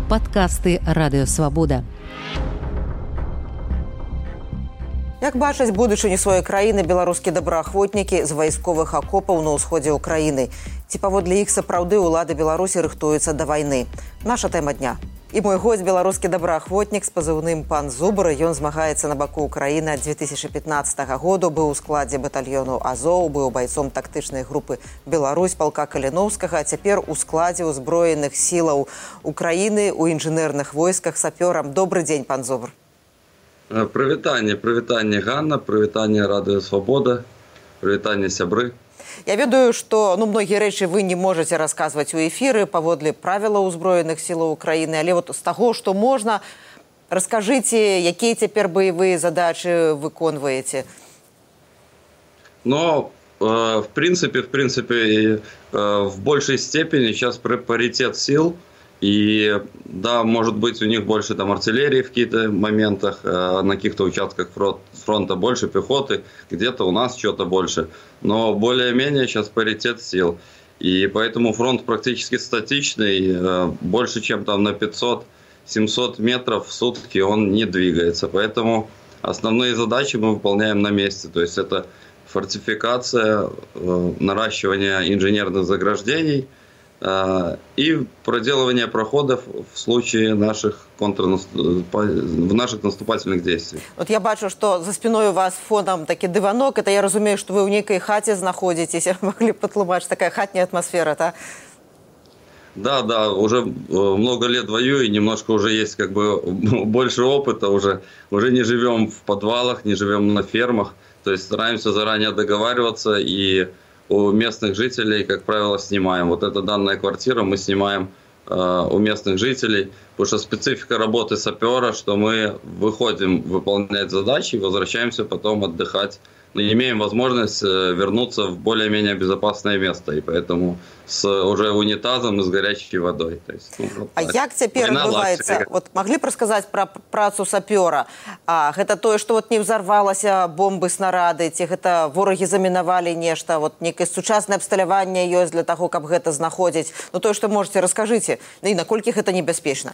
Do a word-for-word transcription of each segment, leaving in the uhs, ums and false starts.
Падкасты Радыё Свабода. Як бачаць будучыню сваёй краіны беларускія добраахвотнікі з вайсковых акопаў на ўсходзе ўкраіны? Ці паводле іх сапраўды ўлады Беларусі рыхтуюцца да вайны? Наша тэма дня. І мой госць беларускі добраахвотнік з пазыўным «Пан Зубр». Ён змагаецца на баку Украіны ад дзве тысячы пятнаццатага году, быў у складзе батальёну «Азоў», быў байцом тактычнай групы «Беларусь» палка Каліноўскага, а цяпер у складзе ўзброеных сілаў Украіны у інжынерных войсках сапёрам. Добры дзень, пан Зубр. Прывітанне, прывітанне, Ганна, прывітанне Радыё Свабода, прывітанне, сябры. Я ведаю, што ну, многія рэчы вы не можаце расказваць у эфіры паводле правілаў узброеных сілаў Украіны, але вот з таго, што можна, раскажыце, якія цяпер баявыя задачы выконваеце? Но, э, в принципе, в принципе, э, в большей степени сейчас паритет сил. И да, может быть, у них больше там артиллерии в каких-то моментах, э, на каких-то участках фронта больше пехоты, где-то у нас что-то больше. Но более-менее сейчас паритет сил. И поэтому фронт практически статичный, э, больше чем там на пятьсот-семьсот метров в сутки он не двигается. Поэтому основные задачи мы выполняем на месте. То есть это фортификация, э, наращивание инженерных заграждений, и проделывание проходов в случае наших контрнаступ... в наших наступательных действий. Вот я бачу, что за спиной у вас фоном таки диванок. Это я разумею, что вы в некой хате находитесь. Могли потлумачить, такая хатняя атмосфера, да? Да, да, уже много лет воюю, и немножко уже есть как бы больше опыта. Уже, уже не живем в подвалах, не живем на фермах. То есть стараемся заранее договариваться и у местных жителей, как правило, снимаем. Вот эта данная квартира мы снимаем э, у местных жителей, потому что специфика работы сапера, что мы выходим выполнять задачи и возвращаемся потом отдыхать. Но имеем возможность вернуться в более-менее безопасное место, и поэтому с уже унитазом и с горячей водой. То есть, ну, вот а так. Як цяпер адбываецца? Вот маглі б расказаць пра працу сапёра? А гэта тое, што вот не ўзарвалася бомбы, снарады, ці гэта ворагі замінавалі нешта, вот некае сучаснае абсталяванне ёсць для таго, каб гэта знаходзіць? Ну тое, што можаце, раскажыце, і наколькі гэта небяспечна?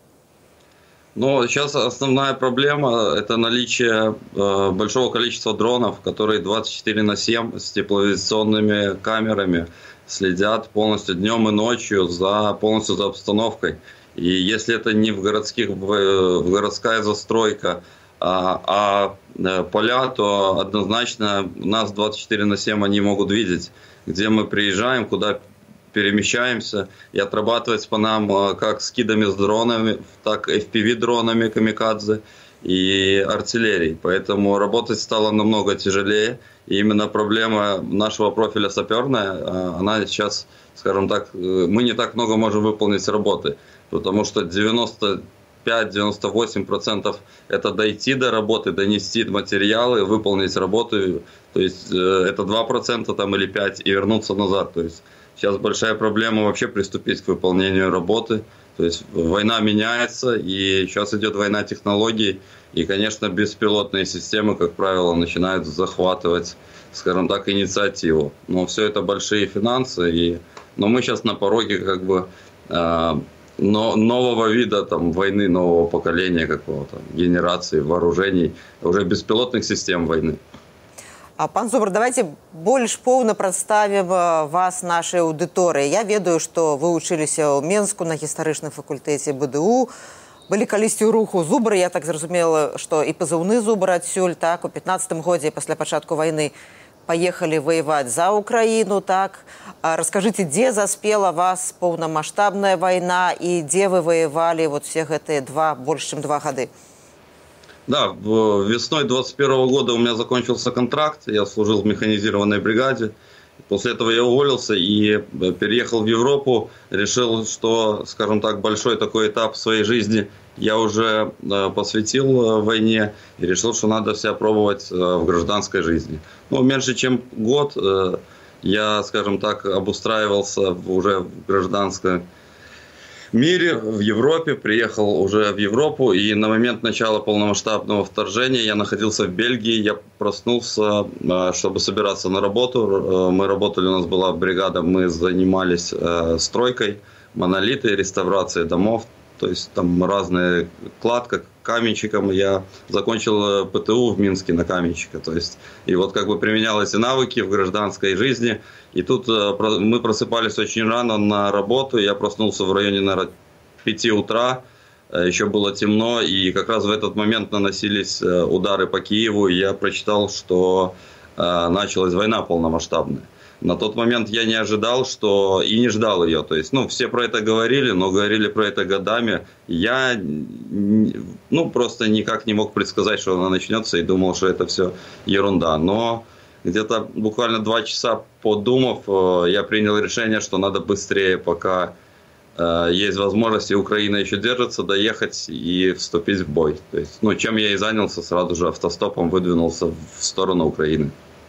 Но сейчас основная проблема – это наличие э, большого количества дронов, которые двадцать четыре на семь с тепловизионными камерами следят полностью днем и ночью за, полностью за обстановкой. И если это не в, городских, в, в городская застройка, а, а э, поля, то однозначно нас двадцать четыре на семь они могут видеть, где мы приезжаем, куда перемещаемся, и отрабатывать по нам как скидами с дронами, так и эф пи ви-дронами камикадзе и артиллерией. Поэтому работать стало намного тяжелее. И именно проблема нашего профиля саперная, она сейчас, скажем так, мы не так много можем выполнить работы, потому что девяносто пять - девяносто восемь процентов это дойти до работы, донести материалы, выполнить работу, то есть это два процента там или пять процентов и вернуться назад. То есть сейчас большая проблема вообще приступить к выполнению работы. То есть война меняется, и сейчас идет война технологий. И, конечно, беспилотные системы, как правило, начинают захватывать, скажем так, инициативу. Но все это большие финансы. И... Но мы сейчас на пороге как бы э, но, нового вида там, войны, нового поколения, какого-то, генерации вооружений, уже беспилотных систем войны. А, пан Зубр, давайте больш поўна прадставім вас нашай аўдыторыі. Я ведаю, што вы вучыліся ў Менску на гістарычным факультэце бэ дэ у, былі калісьці ў руху Зубр. Я так зразумела, што і пазыўны Зубр адсюль, так, у пятнаццатым годзе пасля пачатку вайны паехалі ваяваць за Украіну, так. А раскажыце, дзе заспела вас поўнамаштабная вайна і дзе вы ваявалі вот все гэтыя два, больш чым два гады? Да, весной двадцать первого года у меня закончился контракт, я служил в механизированной бригаде. После этого я уволился и переехал в Европу, решил, что, скажем так, большой такой этап своей жизни я уже посвятил войне и решил, что надо себя пробовать в гражданской жизни. Ну, меньше чем год я, скажем так, обустраивался уже в гражданской мире, в Европе, приехал уже в Европу, и на момент начала полномасштабного вторжения я находился в Бельгии, я проснулся, чтобы собираться на работу. Мы работали, у нас была бригада, мы занимались стройкой, монолиты, реставрацией домов, то есть там разная кладка каменщиком. Я закончил ПТУ в Минске на каменщика, то есть и вот как бы применял эти навыки в гражданской жизни. И тут мы просыпались очень рано на работу, я проснулся в районе, наверное, пяти утра, еще было темно, и как раз в этот момент наносились удары по Киеву, и я прочитал, что началась война полномасштабная. На тот момент я не ожидал, что и не ждал ее. То есть, ну, все про это говорили, но говорили про это годами. Я, ну, просто никак не мог предсказать, что она начнется, и думал, что это все ерунда. Но где-то буквально два часа подумав, я принял решение, что надо быстрее, пока есть возможность, и Украина еще держится, доехать и вступить в бой. То есть, ну, чем я и занялся, сразу же автостопом выдвинулся в сторону Украины.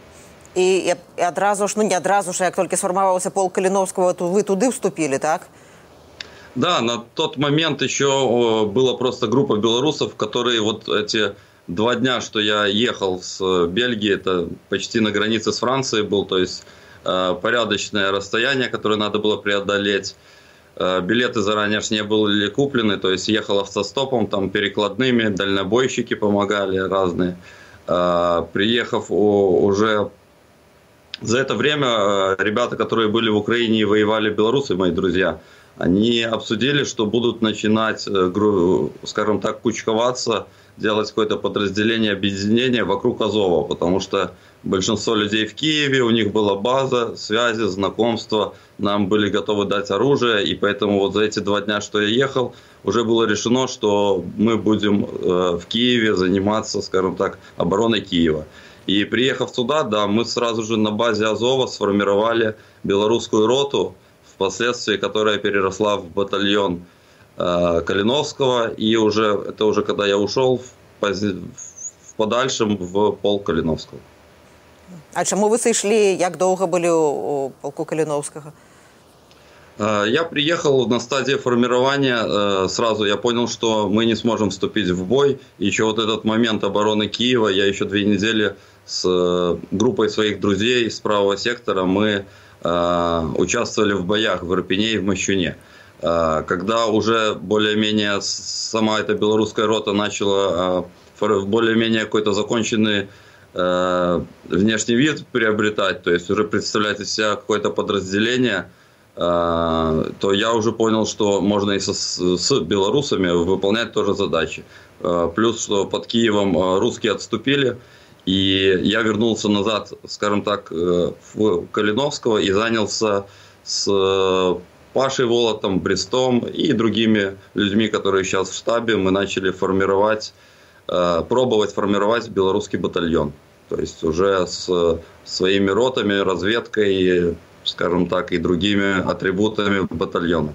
І одразу ж, ну не одразу ж, як тільки сформувався полк Калиновского, то ви туди вступили, так? Да, на тот момент еще была просто группа белорусов, которые вот эти два дня, что я ехал с Бельгии, это почти на границе с Францией был, то есть порядочное расстояние, которое надо было преодолеть. Билеты заранее ж не были куплены, то есть ехал автостопом, там перекладными, дальнобойщики помогали разные. Приехав уже... За это время ребята, которые были в Украине и воевали, белорусы, мои друзья, они обсудили, что будут начинать, скажем так, кучковаться, делать какое-то подразделение, объединение вокруг Азова, потому что большинство людей в Киеве, у них была база, связи, знакомства, нам были готовы дать оружие, и поэтому вот за эти два дня, что я ехал, уже было решено, что мы будем в Киеве заниматься, скажем так, обороной Киева. И приехав туда, да, мы сразу же на базе Азова сформировали белорусскую роту, впоследствии которая переросла в батальон э, Калиновского, и уже, это уже когда я ушел в, в подальшем в полк Калиновского. А чему вы сошли, как долго были у, у полку Калиновского? Я приехал на стадии формирования, сразу я понял, что мы не сможем вступить в бой. Еще вот этот момент обороны Киева, я еще две недели с группой своих друзей с правого сектора, мы участвовали в боях в Ирпене и в Мощуне. Когда уже более-менее сама эта белорусская рота начала более-менее какой-то законченный внешний вид приобретать, то есть уже представлять из себя какое-то подразделение, то я уже понял, что можно и со, с белорусами выполнять тоже задачи. Плюс, что под Киевом русские отступили, и я вернулся назад, скажем так, в Калиновского и занялся с Пашей Волотом, Брестом и другими людьми, которые сейчас в штабе. Мы начали формировать, пробовать формировать белорусский батальон. То есть уже с своими ротами, разведкой, скажем так, и другими атрибутами батальона.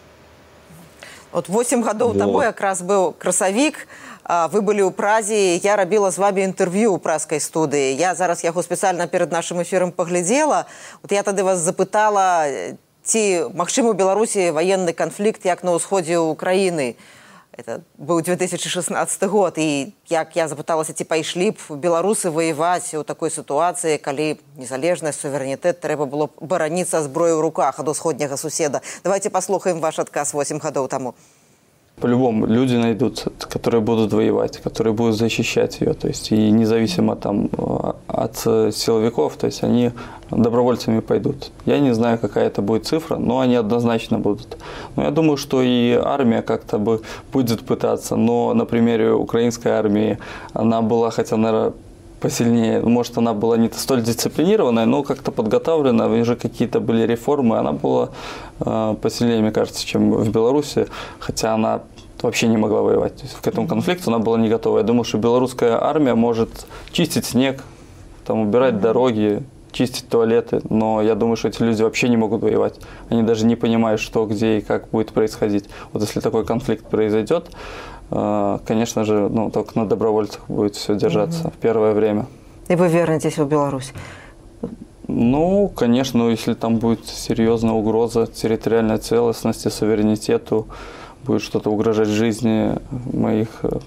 Вот восемь годов вот. Тому якраз был красавік, вы были ў Празе, я рабіла з вами інтэрв'ю ў празкай студыі. Я зараз яго спецыяльна перад нашым эфірам паглядзела. Вот я тады вас запытала, ці магчымы ў Беларусі ваенны канфлікт, як на ўсходзе Украіны. Это был две тысячи шестнадцатый год, и як я запыталася, ці пайшлі б беларусы воевать у такой ситуации, калі незалежнасць, суверэнітэт, трэба было бараніцца зброей в руках ад усходняга суседа. Давайте послухаем ваш адказ восемь годов тому. По-любому люди найдутся, которые будут воевать, которые будут защищать ее, то есть и независимо там от силовиков, то есть они добровольцами пойдут. Я не знаю, какая это будет цифра, но они однозначно будут. Но я думаю, что и армия как-то бы будет пытаться, но на примере украинской армии она была, хотя, наверное, посильнее, может, она была не столь дисциплинированная, но как-то подготовлена, уже какие-то были реформы, она была э, посильнее, мне кажется, чем в Беларуси, хотя она вообще не могла воевать. То есть к этому конфликту она была не готова. Я думаю, что белорусская армия может чистить снег, там, убирать дороги, чистить туалеты, но я думаю, что эти люди вообще не могут воевать. Они даже не понимают, что, где и как будет происходить. Вот если такой конфликт произойдет, конечно же, ну, только на добровольцах будет все держаться угу. в первое время. И вы вернетесь в Беларусь? Ну, конечно, если там будет серьезная угроза территориальной целостности, суверенитету, будет что-то угрожать жизни моих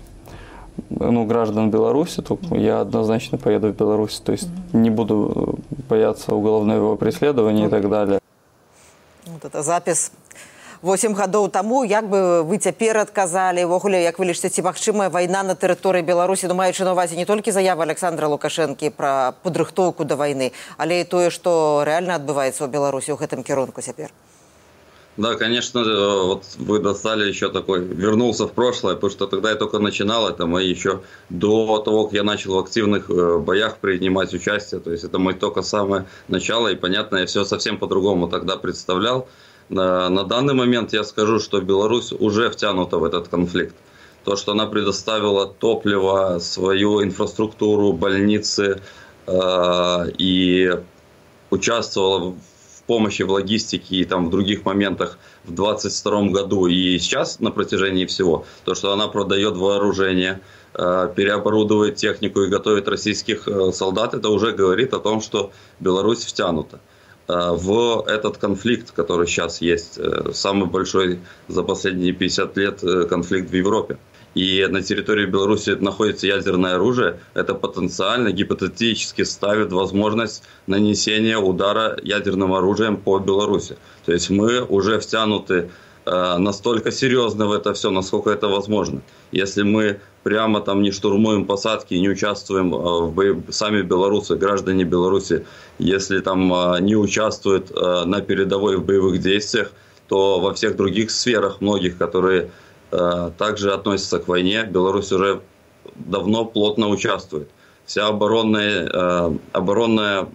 ну, граждан Беларуси, то я однозначно поеду в Беларусь. То есть угу. не буду бояться уголовного преследования угу. и так далее. Вот это запись восемь гадоў таму. Як бы вы цяпер адказалі, увогуле, як вы лічыце, ці магчымая вайна на тэрыторыі Беларусі, ну, маючы на ўвазе не толькі заявы Александра Лукашэнкі пра падрыхтоўку да вайны, але і тое, што рэальна адбываецца ў Беларусі ў гэтым кірунку цяпер? Да, конечно, вот вы достали еще такой, вернулся в прошлое, потому что тогда я только начинал, это мои еще до того, как я начал в активных боях принимать участие, то есть это мое только самое начало, и понятно, я все совсем по-другому тогда представлял. На, на данный момент я скажу, что Беларусь уже втянута в этот конфликт. То, что она предоставила топливо, свою инфраструктуру, больницы э, и участвовала в помощи в логистике и там в других моментах в двадцать втором году и сейчас на протяжении всего, то, что она продает вооружение, переоборудует технику и готовит российских солдат, это уже говорит о том, что Беларусь втянута в этот конфликт, который сейчас есть, самый большой за последние пятьдесят лет конфликт в Европе. И на территории Беларуси находится ядерное оружие, это потенциально, гипотетически ставит возможность нанесения удара ядерным оружием по Беларуси. То есть мы уже втянуты э, настолько серьезно в это все, насколько это возможно. Если мы прямо там не штурмуем посадки, не участвуем э, в бои, сами белорусы, граждане Беларуси, если там э, не участвуют э, на передовой в боевых действиях, то во всех других сферах, многих, которые также относятся к войне, Беларусь уже давно плотно участвует. Вся оборонная, оборонная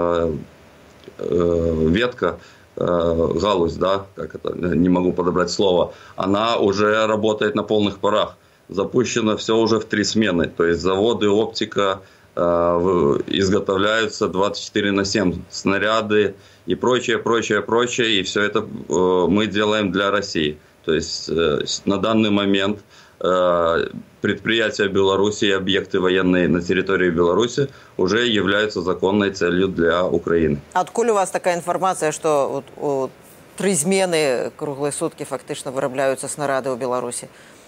ветка, галузь, да, как это, не могу подобрать слово, она уже работает на полных парах. Запущено все уже в три смены, то есть заводы, оптика изготовляются двадцать четыре на семь, снаряды и прочее, прочее, прочее, и все это мы делаем для России. То есть на данный момент предприятия Беларуси и объекты военные на территории Беларуси уже являются законной целью для Украины. Откуда у вас такая информация, что вот, вот, три смены круглые сутки фактически вырабатываются снаряды в Беларуси?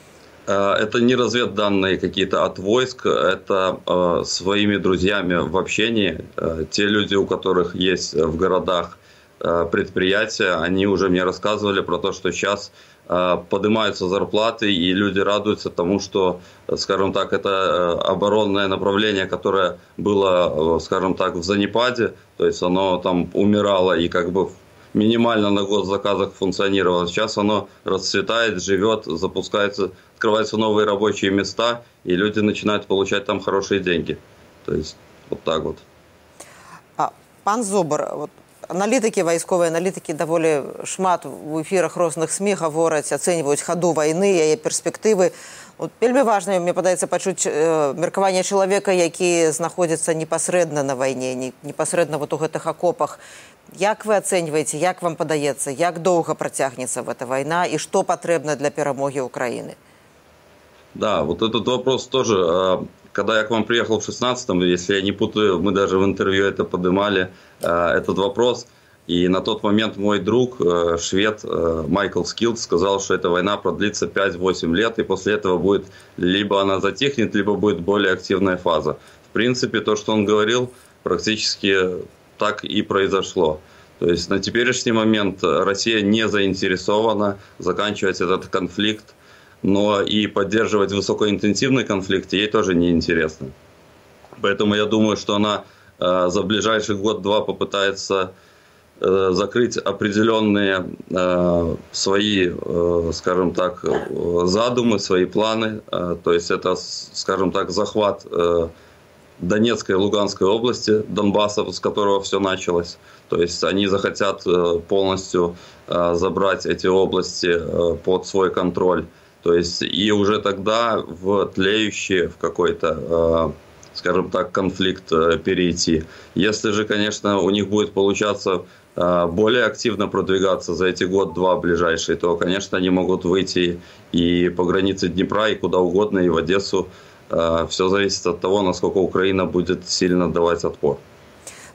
Это не разведданные какие-то от войск, это э, своими друзьями в общении. Э, те люди, у которых есть в городах э, предприятия, они уже мне рассказывали про то, что сейчас э, поднимаются зарплаты, и люди радуются тому, что, скажем так, это э, оборонное направление, которое было, э, скажем так, в занепаде, то есть оно там умирало и как бы минимально на госзаказах функционировало. Сейчас оно расцветает, живет, запускается, открываются новые рабочие места, и люди начинают получать там хорошие деньги. То есть вот так вот. А, пан Зубар, вот аналітики, вайсковыя аналітики даволі шмат у эфірах розных СМІ гавораць, ацэньваюць хаду вайны, яе перспектывы. Вот, вельмі важна, мне падаецца пачуць э, меркаванне чалавека, які знаходзіцца непасрэдна на вайне, не, непасрэдна вот у гэтых акопах. Як вы ацэньваеце, як вам падаецца, як доўга працягнецца эта вайна і што патрэбна для перамоги Украины? Да, вот этот вопрос тоже, когда я к вам приехал в шестнадцатом, если я не путаю, мы даже в интервью это поднимали, этот вопрос. И на тот момент мой друг, швед Майкл Скилд, сказал, что эта война продлится пять-восемь лет, и после этого будет, либо она затихнет, либо будет более активная фаза. В принципе, то, что он говорил, практически так и произошло. То есть на теперешний момент Россия не заинтересована заканчивать этот конфликт, но и поддерживать высокоинтенсивный конфликт ей тоже неинтересно. Поэтому я думаю, что она э, за ближайший год-два попытается э, закрыть определенные э, свои, э, скажем так, задумы, свои планы. Э, то есть это, скажем так, захват э, Донецкой и Луганской области, Донбасса, с которого все началось. То есть они захотят э, полностью э, забрать эти области э, под свой контроль. То есть и уже тогда в тлеющий в какой-то, э, скажем так, конфликт э, перейти. Если же, конечно, у них будет получаться э, более активно продвигаться за эти год-два ближайшие, то, конечно, они могут выйти и по границе Днепра, и куда угодно, и в Одессу. Э, все зависит от того, насколько Украина будет сильно давать отпор.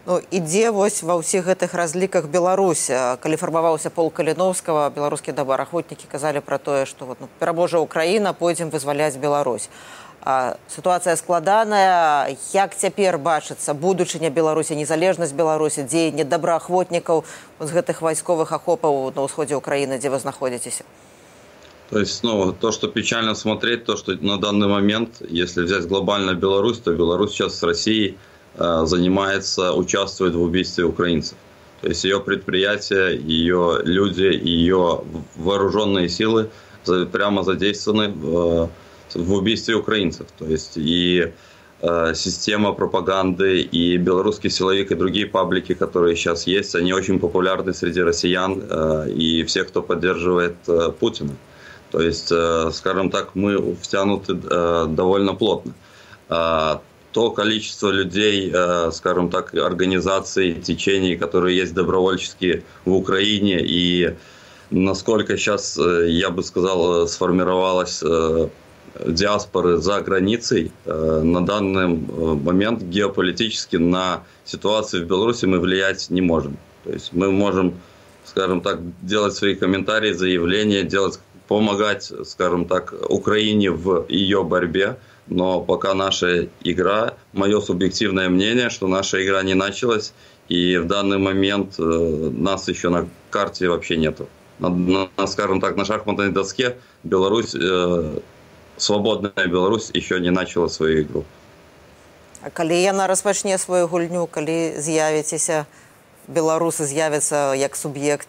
Ну, ідзе вось ва ўсіх гэтых разліках Беларусь. Калі фармаваўся полк Каліноўскага, беларускія добраахвотнікі казалі пра тое, што вот, ну, пераможа Украіна, пойдзем вызваляць Беларусь. А, сітуацыя складаная. Як цяпер бачыцца будучыня Беларусі, незалежнасць Беларусі, дзеянне добраахвотнікаў з гэтых вайсковых акопаў на ўсходзе Украіны, дзе вы знаходзіцеся? То есть, ну, то, что печально смотреть, то, что на данный момент, если взять глобально Беларусь, то Беларусь сейчас с Россией э, занимается, участвует в убийстве украинцев. То есть ее предприятия, ее люди, ее вооруженные силы прямо задействованы в, в убийстве украинцев. То есть и э, система пропаганды, и белорусский силовик, и другие паблики, которые сейчас есть, они очень популярны среди россиян э, и всех, кто поддерживает э, Путина. То есть, скажем так, мы втянуты довольно плотно. То количество людей, скажем так, организаций, течений, которые есть добровольческие в Украине, и насколько сейчас, я бы сказал, сформировалась диаспоры за границей, на данный момент геополитически на ситуацию в Беларуси мы влиять не можем. То есть мы можем, скажем так, делать свои комментарии, заявления, делать помогать, скажем так, Украине в ее борьбе, но пока наша игра, мое субъективное мнение, что наша игра не началась, и в данный момент нас еще на карте вообще нету. На, на, скажем так, на шахматной доске Беларусь, э, свободная Беларусь еще не начала свою игру. А калі яна распачне свою гульню, калі з'явіцеся, беларусы з'явяцца як суб'ект?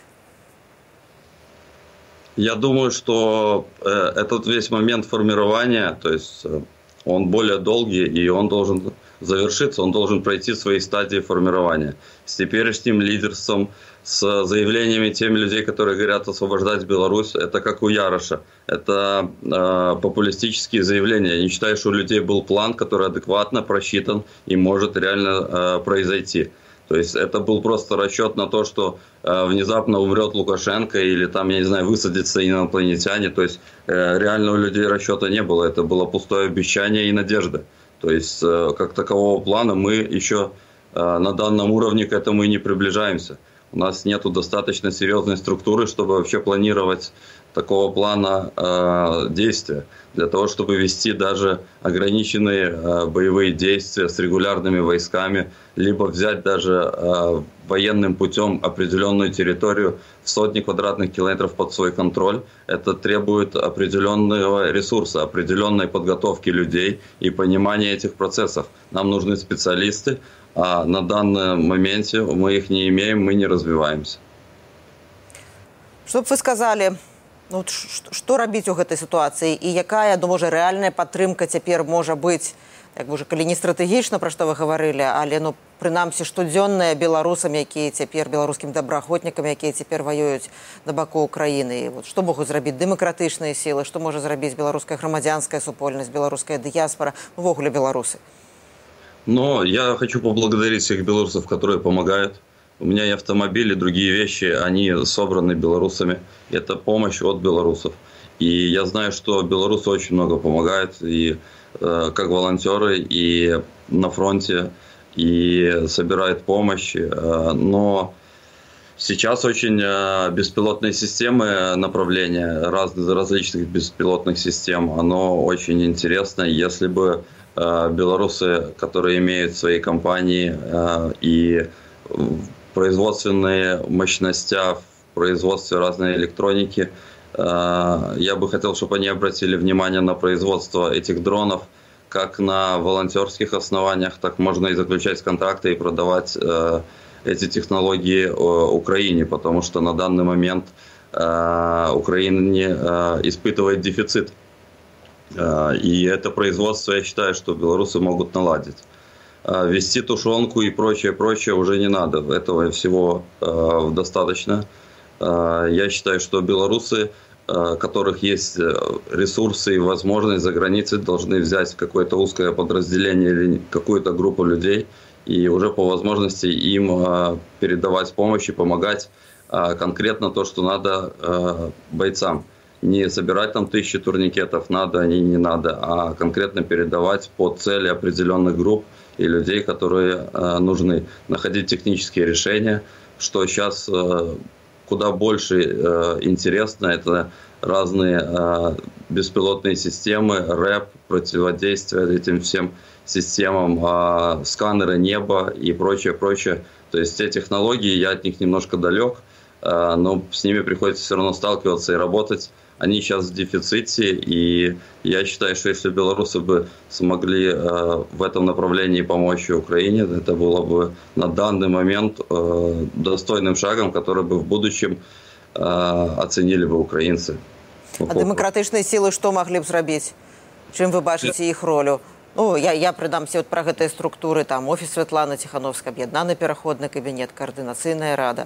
Я думаю, что э, этот весь момент формирования, то есть э, он более долгий, и он должен завершиться, он должен пройти свои стадии формирования. С теперешним лидерством, с заявлениями теми людей, которые говорят освобождать Беларусь, это как у Яроша. Это э, популистические заявления. Я не считаю, что у людей был план, который адекватно просчитан и может реально э, произойти. То есть это был просто расчет на то, что э, внезапно умрет Лукашенко или там, я не знаю, высадятся инопланетяне. То есть э, реально у людей расчета не было. Это было пустое обещание и надежда. То есть э, как такового плана мы еще э, на данном уровне к этому и не приближаемся. У нас нету достаточно серьезной структуры, чтобы вообще планировать такого плана э, действия. Для того, чтобы вести даже ограниченные э, боевые действия с регулярными войсками, либо взять даже э, военным путем определенную территорию в сотни квадратных километров под свой контроль, это требует определенного ресурса, определенной подготовки людей и понимания этих процессов. Нам нужны специалисты, а на данном моменте мы их не имеем, мы не развиваемся. Что бы вы сказали, ну, што рабіць у гэтай сітуацыі і якая, ну, можа, рэальная падтрымка цяпер можа быць, як бы, калі не стратэгічна, пра што вы гаварылі, але, ну, прынамсі, штодзённая беларусам, якія цяпер, беларускім добраахвотнікам, якія цяпер ваююць на баку Украіны. Вот, што могуць зрабіць дэмакратычныя сілы, што можа зрабіць беларуская грамадзянская супольнасць, беларуская дыяспара, увогуле беларусы? Но я хочу поблагодарить всех белорусов, которые помогают. У меня и автомобиль, и другие вещи, они собраны белорусами. Это помощь от белорусов. И я знаю, что белорусы очень много помогают, и э, как волонтеры, и на фронте, и собирают помощь. Э, но сейчас очень э, беспилотные системы направления, раз, различных беспилотных систем, оно очень интересно. Если бы э, белорусы, которые имеют свои компании э, и производственные мощности в производстве разной электроники. Я бы хотел, чтобы они обратили внимание на производство этих дронов, как на волонтерских основаниях, так можно и заключать контракты и продавать эти технологии Украине, потому что на данный момент Украина испытывает дефицит. И это производство, я считаю, что белорусы могут наладить. Вести тушенку и прочее, прочее уже не надо. Этого всего э, достаточно. Э, я считаю, что белорусы, э, у которых есть ресурсы и возможность за границей, должны взять какое-то узкое подразделение или какую-то группу людей и уже по возможности им э, передавать помощь и помогать э, конкретно то, что надо э, бойцам. Не собирать там тысячи турникетов, надо они, не надо, а конкретно передавать по цели определенных групп и людей, которые нужны. Находить технические решения, что сейчас куда больше интересно, это разные беспилотные системы, рэп, противодействие этим всем системам, сканеры неба и прочее, прочее. То есть те технологии, я от них немножко далек, но с ними приходится все равно сталкиваться и работать. Они сейчас в дефиците, и я считаю, что если белорусы бы смогли в этом направлении помочь Украине, это было бы на данный момент достойным шагом, который бы в будущем оценили бы украинцы. А демократичныя сілы што маглі б зрабіць? Чым вы бачыце іх ролю? Ну, я, я прынамсі вот пра гэтыя структуры, там, офіс Святланы Ціхановскай, аб'яднаны пераходны кабінет, координационная рада.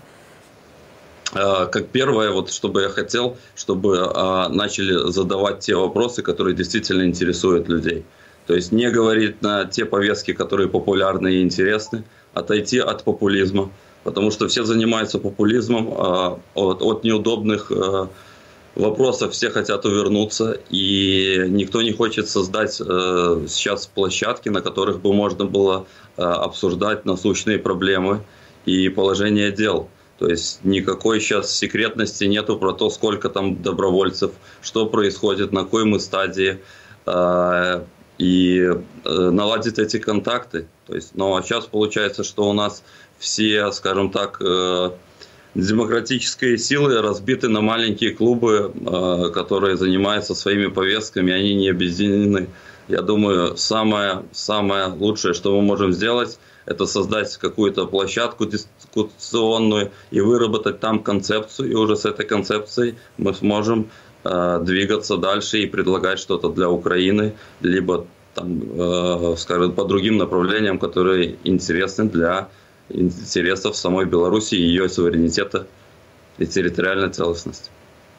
Как первое, вот, что бы я хотел, чтобы а, начали задавать те вопросы, которые действительно интересуют людей. То есть не говорить на те повестки, которые популярны и интересны, отойти от популизма. Потому что все занимаются популизмом, а, от, от неудобных а, вопросов все хотят увернуться, и никто не хочет создать а, сейчас площадки, на которых бы можно было а, обсуждать насущные проблемы и положение дел. То есть никакой сейчас секретности нету про то, сколько там добровольцев, что происходит, на какой мы стадии, э, и э, наладить эти контакты. То есть, ну, а сейчас получается, что у нас все, скажем так, э, демократические силы разбиты на маленькие клубы, э, которые занимаются своими повестками, они не объединены. Я думаю, самое, самое лучшее, что мы можем сделать, это создать какую-то площадку дискуссионную и выработать там концепцию, и уже с этой концепцией мы сможем э, двигаться дальше и предлагать что-то для Украины, либо там, э, скажем, по другим направлениям, которые интересны для интересов самой Беларуси, ее суверенитета и территориальной целостности.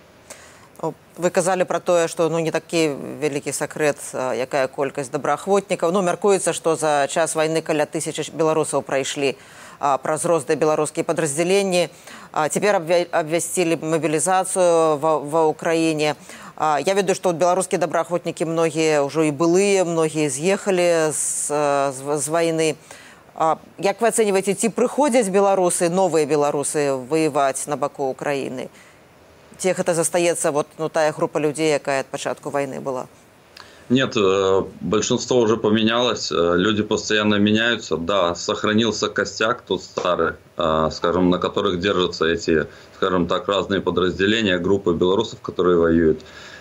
Вы казали про тое, што ну, не такі вялікі сакрэт, якая колькасць добраахвотнікаў. Ну, мяркуецца, што за час вайны каля тысячы беларусаў прайшлі праз розныя беларускія падраздзяленні. Цяпер абвясцілі мабілізацыю ва, ва Ўкраіне. Я ведаю, што беларускія добраахвотнікі многія ўжо і былыя, многія з'ехалі з, з, з вайны. Як вы ацэньваеце, ці прыходзяць беларусы, новыя беларусы ваяваць на баку Украіны? Тех это застаецца вот, ну, тая группа людей, якая от початку войны была? Нет, большинство уже поменялось, люди постоянно меняются. Да, сохранился костяк тот старый, скажем, на которых держатся эти, скажем так, разные подразделения, группы белорусов, которые воюют.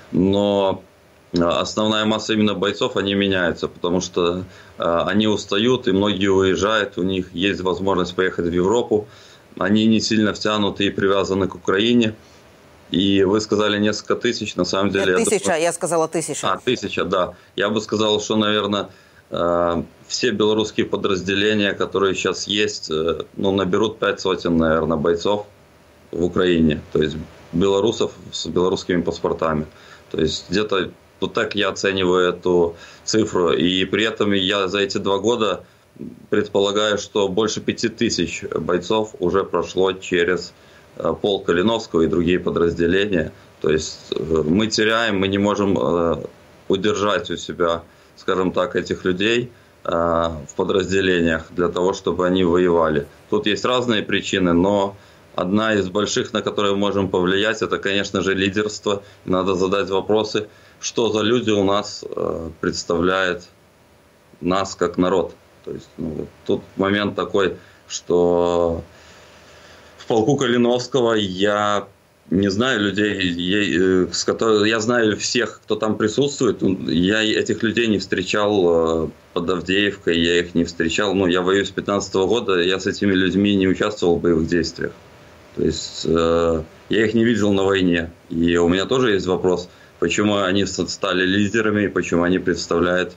Но основная масса именно бойцов, они меняются, потому что они устают, и многие уезжают, у них есть возможность поехать в Европу. Они не сильно втянуты и привязаны к Украине. И вы сказали несколько тысяч, на самом деле... Нет, тысяча, я, думаю... я сказала тысяча. А, тысяча, да. Я бы сказал, что, наверное, все белорусские подразделения, которые сейчас есть, ну, наберут пять сотен, наверное, бойцов в Украине. То есть белорусов с белорусскими паспортами. То есть где-то вот так я оцениваю эту цифру. И при этом я за эти два года предполагаю, что больше пяти тысяч бойцов уже прошло через... полк Калиновского и другие подразделения. То есть мы теряем, мы не можем удержать у себя, скажем так, этих людей в подразделениях для того, чтобы они воевали. Тут есть разные причины, но одна из больших, на которые мы можем повлиять, это, конечно же, лидерство. Надо задать вопросы, что за люди у нас представляют нас как народ. То есть ну, тут момент такой, что... В полку Калиновского я не знаю людей, с которыми я знаю всех, кто там присутствует. Я этих людей не встречал под Авдеевкой, я их не встречал. Ну, я воюю с пятнадцатого года, я с этими людьми не участвовал в боевых действиях. То есть я их не видел на войне. И у меня тоже есть вопрос, почему они стали лидерами, почему они представляют,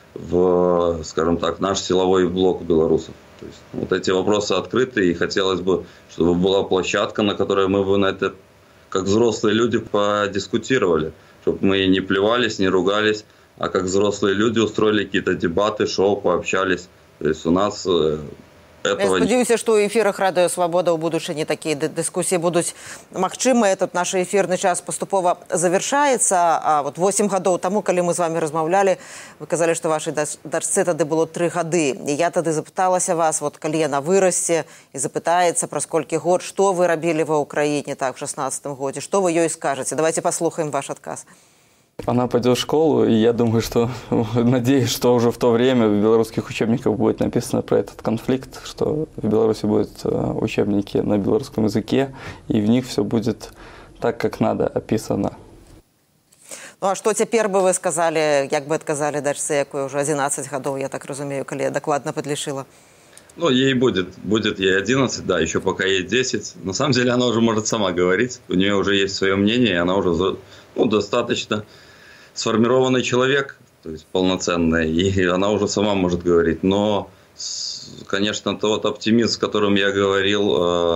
в, скажем так, наш силовой блок белорусов. То есть, вот эти вопросы открыты, и хотелось бы, чтобы была площадка, на которой мы бы на это, как взрослые люди, подискутировали. Чтобы мы не плевались, не ругались, а как взрослые люди устроили какие-то дебаты, шоу, пообщались. То есть у нас этого... Я спадзяюся, што ў эфірах радыё Свабода ў будучыні такія дыскусіі будуць магчымыя. Тут наш эфірны час паступова завяршаецца. А вот восемь гадоў таму, калі мы з вами размаўлялі, вы казалі, што вашай дачцы тады было тры гады. І я тады запыталася вас, вот калі яна вырасце і запытаецца праз колькі год, што вы рабілі ва ўкраіне так в шестнадцатым годзе, што вы ёй скажаце? Давайте послухаем ваш адказ. Она пойдет в школу, и я думаю, что, надеюсь, что уже в то время в белорусских учебниках будет написано про этот конфликт, что в Беларуси будут учебники на белорусском языке, и в них все будет так, как надо, описано. Ну, а что теперь бы вы сказали, как бы отказали дачцы, якой уже одиннадцать годов, я так разумею, коли я докладно подлишила? Ну, ей будет, будет ей одиннадцать, да, еще пока ей десять. На самом деле она уже может сама говорить, у нее уже есть свое мнение, и она уже, ну, достаточно сформированный человек, то есть полноценный, и она уже сама может говорить. Но, конечно, тот оптимизм, с которым я говорил,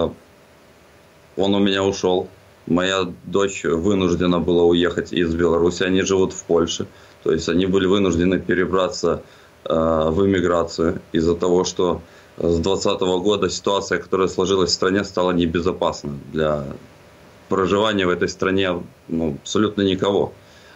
он у меня ушел. Моя дочь вынуждена была уехать из Беларуси, они живут в Польше, то есть они были вынуждены перебраться в эмиграцию из-за того, что с двадцатого года ситуация, которая сложилась в стране, стала небезопасна для проживания в этой стране, ну, абсолютно никого.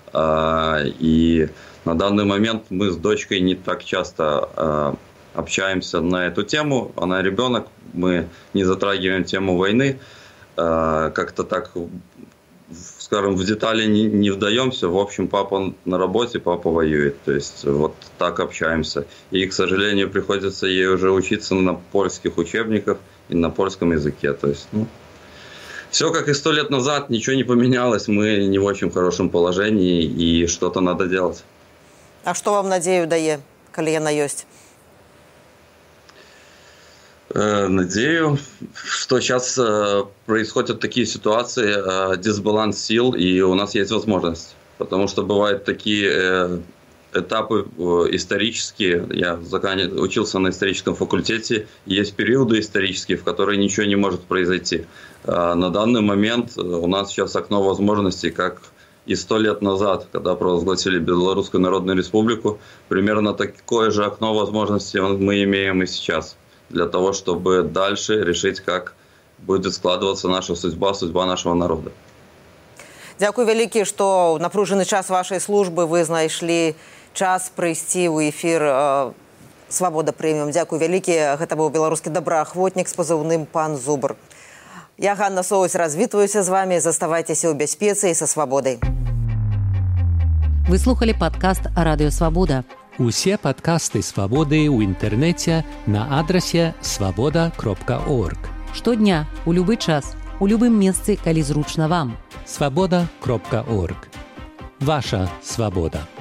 И на данный момент мы с дочкой не так часто общаемся на эту тему. Она ребенок, мы не затрагиваем тему войны, как-то так, скажем, в детали не, не вдаемся. В общем, папа на работе, папа воюет. То есть вот так общаемся. И, к сожалению, приходится ей уже учиться на польских учебниках и на польском языке. То есть, ну, все как и сто лет назад, ничего не поменялось. Мы не в очень хорошем положении, и что-то надо делать. А что вам надею дае, коли яна ёсць? Надею, что сейчас происходят такие ситуации, дисбаланс сил, и у нас есть возможность. Потому что бывают такие этапы исторические. Я учился на историческом факультете. Есть периоды исторические, в которые ничего не может произойти. На данный момент у нас сейчас окно возможностей, как и сто лет назад, когда провозгласили Белорусскую Народную Республику. Примерно такое же окно возможностей мы имеем и сейчас. Для того, чтобы дальше решить, как будет складываться наша судьба, судьба нашего народа. Дякую вялікі, што ў напружаны час вашай службы вы знайшлі час прыйсці ў эфір «Свабода прэміум». Дякую вялікі. Гэта быў беларускі добраахвотнік з пазыўным «Пан Зубр». Я, Ганна Соусь, развітваюся з вами. Заставайцеся ў бяспецы і са свабодай. Вы слухали падкаст «Радыё Свабода». Усе падкасты «Свабоды» ў інтэрнэце на адрасе свабода кропка орг. Штодня, у любы час, у любым месцы, калі зручна вам. свабода кропка орг. Ваша свабода.